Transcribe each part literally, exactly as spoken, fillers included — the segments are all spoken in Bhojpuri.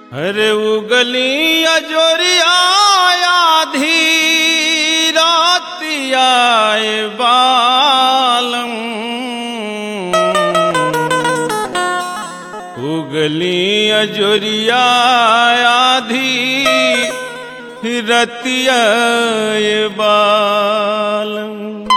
अरे उगली अजोरिया आधी रातिया बालम, उगली अजोरिया आधी रतिया बालम।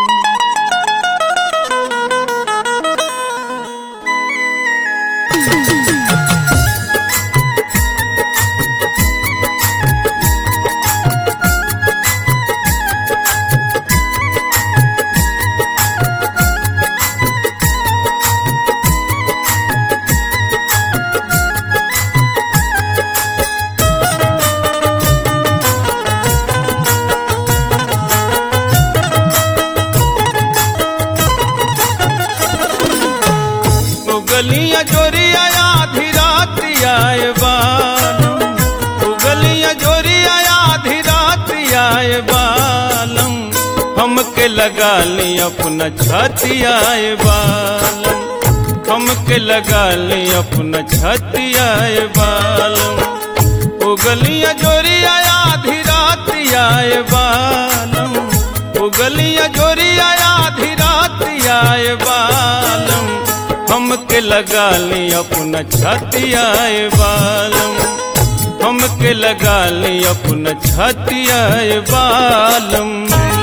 उगलियां जोरिया आधी रातिया बालम, उगलियां जोरिया आधी रातिया बालम, हमके लगा ली अपना छतिया बालम, हमके लगा ली अपना छतिया बालम। उगलियां जोरिया आधी रातिया बालम, उगलियां जोरिया आधी रातिया बालम, हमके लगा ली अपना छतिया बालम, हमके लगा ली अपना छतिया बालम।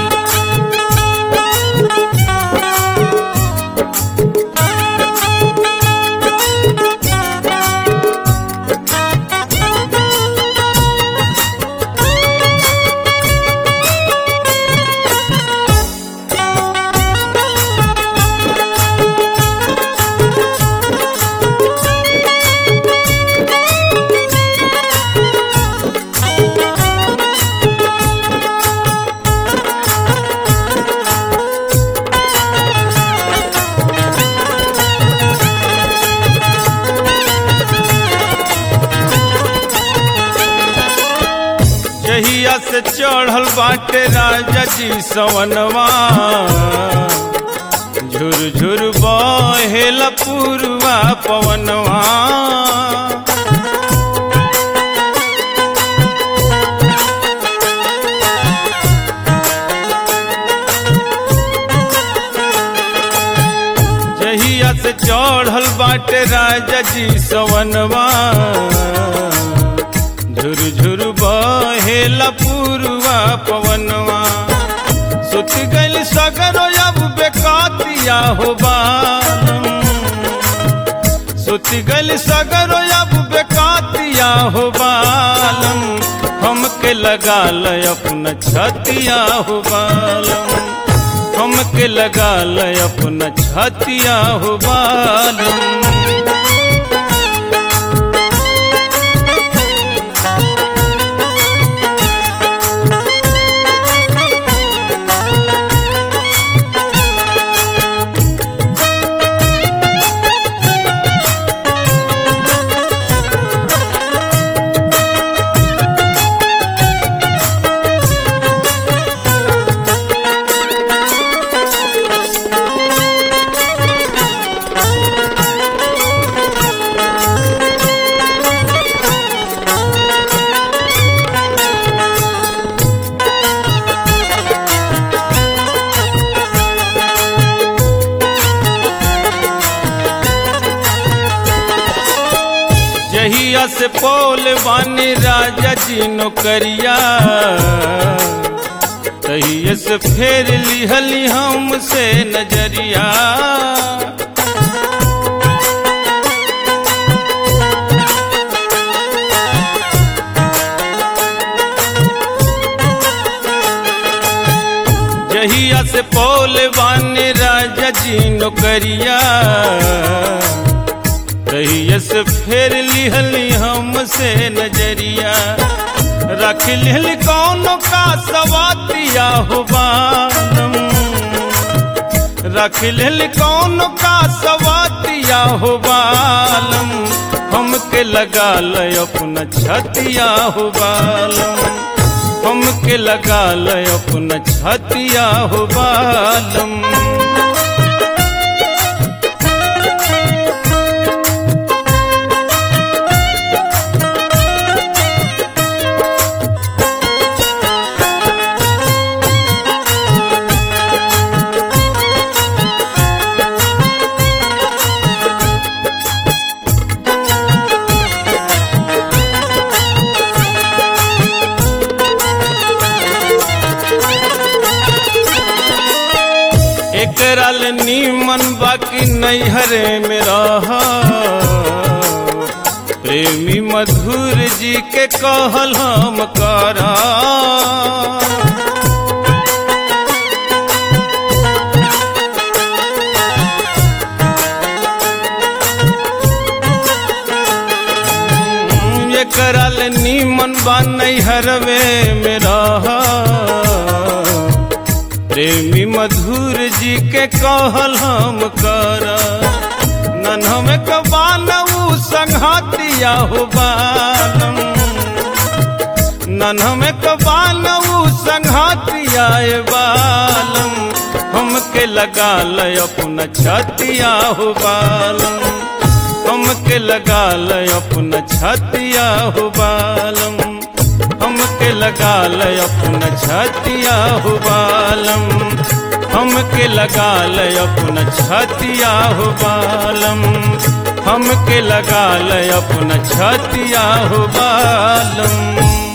जहिया से चढ़ल बाटे राजा जी सवनवा, झुर झुर बहेला पूर्वा पवनवा। जहिया से चढ़ल बाटे राजा जी सवनवा, झुर झुर बहेला पूर्वा पवनवा। सुत गइल सगरो अब बेकातिया हो बालम, सुत गइल सगरो अब बेकातिया हो बालम, हमके लगा ल अपना छतिया हो बालम, हमके लगा ल अपना छतिया हो बालम। जहिया से पोल बानी राजा जी नौकरिया, तहिए से फेर लिहली हमसे नजरिया। जहिया से पोल बानी राजा जी नौकरिया, तहिए से फेर लिहली हमसे नजरिया। रख लिहली कौनो का सवातिया हो बालम, रख लिहली कौनो का सवातिया हो बालम, हमके लगा ल अपना छतिया हो बालम, हमके लगा ल अपना छतिया हो बालम। नीमन बाकी नैहरे में रहा, प्रेमी मधुर जी के कहल हम करा। ये कराल नीमन बा नैहरवे में रहा, प्रेमी मधुर जी के कहल हम करा। नन्ह में कबानऊ संघातिया हो बालम, नन्ह में कबानऊ संघातिया ए बालम, हमके लगा ल अपना छतिया हो बालम, हमके लगा ल अपना छतिया हो बालम, हमके लगा ल अपना छतिया हो बालम, हमके लगा ल अपना छतिया हो बालम, हमके लगा ल अपना छतिया हो बालम।